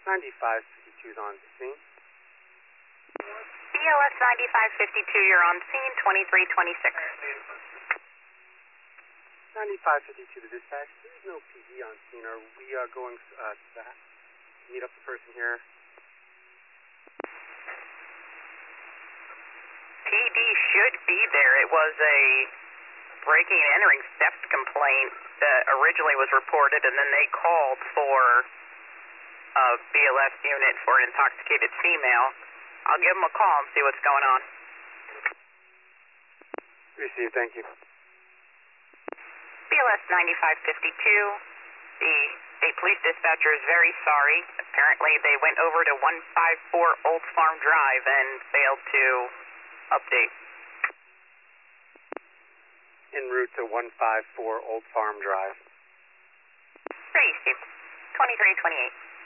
9552 is on scene. BLS 9552, you're on scene, 2326. 9552 to dispatch. There's no PD on scene. Are we going to meet up the person here? PD should be there. It was a breaking and entering theft complaint that originally was reported, and then they called for a BLS unit for an intoxicated female. I'll give them a call and see what's going on. Received, thank you. BLS 9552, the state police dispatcher is very sorry. Apparently they went over to 154 Old Farm Drive and failed to update. En route to 154 Old Farm Drive. Received. 2328.